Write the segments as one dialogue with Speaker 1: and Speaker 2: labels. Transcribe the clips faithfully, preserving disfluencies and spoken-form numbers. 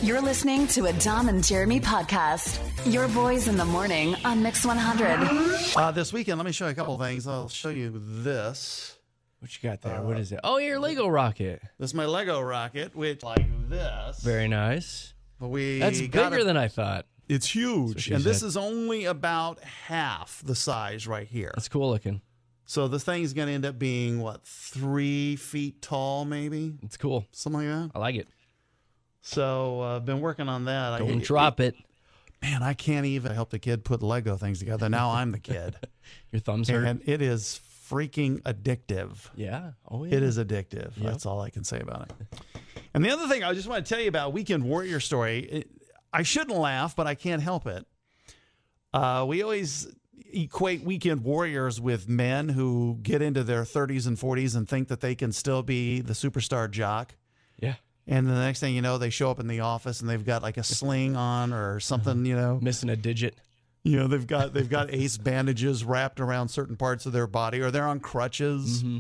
Speaker 1: You're listening to a Dom and Jeremy podcast. Your boys in the morning on Mix one hundred.
Speaker 2: Uh, this weekend, let me show you a couple of things. I'll show you this.
Speaker 3: What you got there? Uh, what is it? Oh, your Lego rocket.
Speaker 2: This is my Lego rocket, which like this.
Speaker 3: Very nice.
Speaker 2: But we
Speaker 3: That's bigger
Speaker 2: a,
Speaker 3: than I thought.
Speaker 2: It's huge. And
Speaker 3: said.
Speaker 2: this is only about half the size right here.
Speaker 3: That's cool looking.
Speaker 2: So the thing's going to end up being, what, three feet tall, maybe?
Speaker 3: It's cool.
Speaker 2: Something like that.
Speaker 3: I like it.
Speaker 2: So I've uh, been working on that.
Speaker 3: Don't
Speaker 2: I,
Speaker 3: drop it.
Speaker 2: Man, I can't even help the kid put Lego things together. Now I'm the kid.
Speaker 3: Your thumbs hurt.
Speaker 2: And it is freaking addictive.
Speaker 3: Yeah. Oh, yeah.
Speaker 2: It is addictive. Yep. That's all I can say about it. And the other thing I just want to tell you about Weekend Warrior story. It, I shouldn't laugh, but I can't help it. Uh, we always equate Weekend Warriors with men who get into their thirties and forties and think that they can still be the superstar jock.
Speaker 3: Yeah.
Speaker 2: And the next thing you know, they show up in the office and they've got like a sling on or something, you know.
Speaker 3: Missing a digit.
Speaker 2: You know, they've got they've got ace bandages wrapped around certain parts of their body, or they're on crutches.
Speaker 3: Mm-hmm.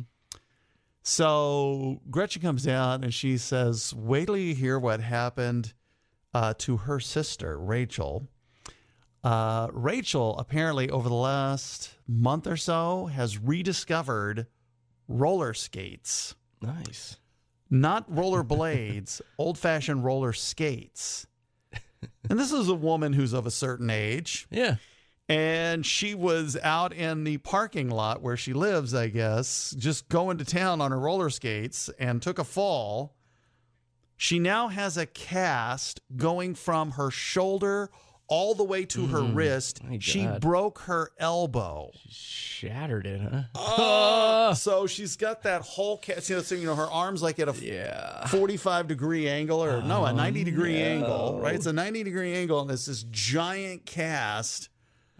Speaker 2: So Gretchen comes down and she says, wait till you hear what happened uh, to her sister, Rachel. Uh, Rachel, apparently over the last month or so, has rediscovered roller skates.
Speaker 3: Nice.
Speaker 2: Not roller blades, old-fashioned roller skates. And this is a woman who's of a certain age.
Speaker 3: Yeah.
Speaker 2: And she was out in the parking lot where she lives, I guess, just going to town on her roller skates and took a fall. She now has a cast going from her shoulder all the way to mm, her wrist. She broke her elbow.
Speaker 3: She shattered it, huh?
Speaker 2: Oh, so she's got that whole cast. You know, so, you know, her arm's like at a
Speaker 3: yeah.
Speaker 2: forty-five degree angle, or no, a ninety degree
Speaker 3: no.
Speaker 2: angle, right? It's a ninety degree angle, and it's this giant cast.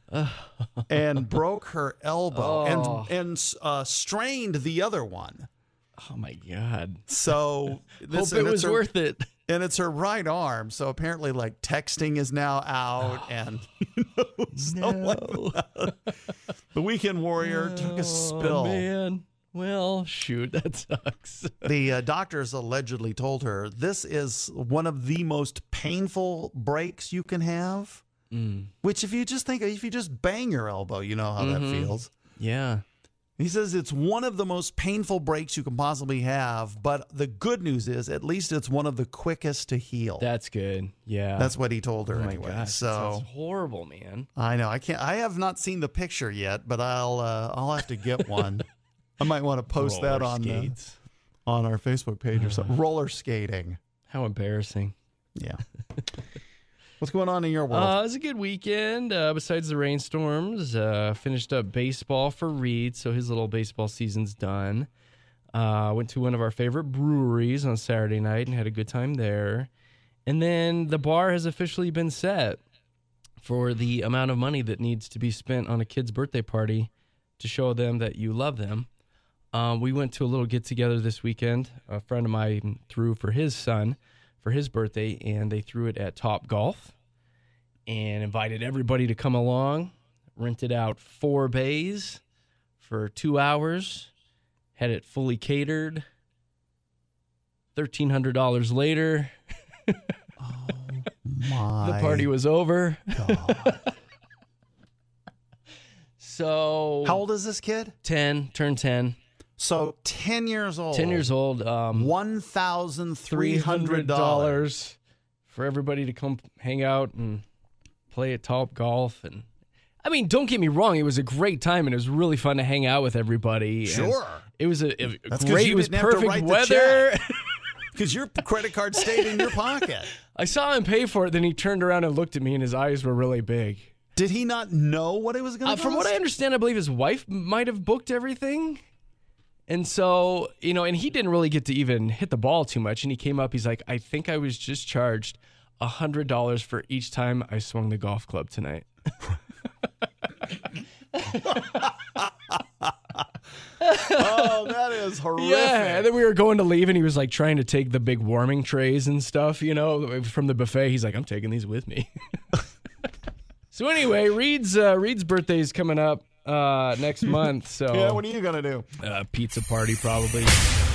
Speaker 2: And broke her elbow
Speaker 3: oh.
Speaker 2: and and uh, strained the other one.
Speaker 3: Oh my God!
Speaker 2: So this,
Speaker 3: hope it was
Speaker 2: her,
Speaker 3: worth it.
Speaker 2: And it's her right arm. So apparently, like texting is now out, and you know, so
Speaker 3: no.
Speaker 2: like the Weekend Warrior
Speaker 3: oh,
Speaker 2: took a spill.
Speaker 3: Man, well, shoot, that sucks.
Speaker 2: The uh, doctors allegedly told her this is one of the most painful breaks you can have.
Speaker 3: Mm.
Speaker 2: Which, if you just think, if you just bang your elbow, you know how
Speaker 3: mm-hmm.
Speaker 2: that feels.
Speaker 3: Yeah.
Speaker 2: He says it's one of the most painful breaks you can possibly have, but the good news is at least it's one of the quickest to heal.
Speaker 3: That's good. Yeah.
Speaker 2: That's what he told her
Speaker 3: oh
Speaker 2: anyway.
Speaker 3: My gosh,
Speaker 2: so
Speaker 3: that sounds horrible, man.
Speaker 2: I know. I can't. I have not seen the picture yet, but I'll. Uh, I'll have to get one. I might want to post
Speaker 3: Roller
Speaker 2: that on the, on our Facebook page or something. Roller skating.
Speaker 3: How embarrassing.
Speaker 2: Yeah. What's going on in your world?
Speaker 3: Uh, it was a good weekend. Uh, besides the rainstorms, uh, finished up baseball for Reed, so his little baseball season's done. Uh, went to one of our favorite breweries on Saturday night and had a good time there. And then the bar has officially been set for the amount of money that needs to be spent on a kid's birthday party to show them that you love them. Um, we went to a little get-together this weekend. A friend of mine threw for his son for his birthday, and they threw it at Top Golf and invited everybody to come along. Rented out four bays for two hours, had it fully catered. thirteen hundred dollars later,
Speaker 2: oh my
Speaker 3: the party was over.
Speaker 2: God.
Speaker 3: So
Speaker 2: how old is this kid?
Speaker 3: ten, turned ten.
Speaker 2: So ten years old.
Speaker 3: ten years old. Um,
Speaker 2: one thousand three hundred dollars
Speaker 3: for everybody to come hang out and play at Top Golf. And I mean, don't get me wrong, it was a great time and it was really fun to hang out with everybody.
Speaker 2: Sure.
Speaker 3: And it was a, a
Speaker 2: That's
Speaker 3: great,
Speaker 2: you
Speaker 3: it was
Speaker 2: didn't have to
Speaker 3: perfect
Speaker 2: write the
Speaker 3: weather.
Speaker 2: Because your credit card stayed in your pocket.
Speaker 3: I saw him pay for it, then he turned around and looked at me and his eyes were really big.
Speaker 2: Did he not know what it was going to
Speaker 3: uh,
Speaker 2: cost?
Speaker 3: From what I understand, I believe his wife might have booked everything. And so, you know, and he didn't really get to even hit the ball too much. And he came up, he's like, I think I was just charged one hundred dollars for each time I swung the golf club tonight.
Speaker 2: Oh, that is horrific.
Speaker 3: Yeah, and then we were going to leave, and he was like trying to take the big warming trays and stuff, you know, from the buffet. He's like, I'm taking these with me. So anyway, Reed's uh, Reed's birthday is coming up uh, next month. So
Speaker 2: yeah, what are you gonna do?
Speaker 3: Uh, pizza party probably.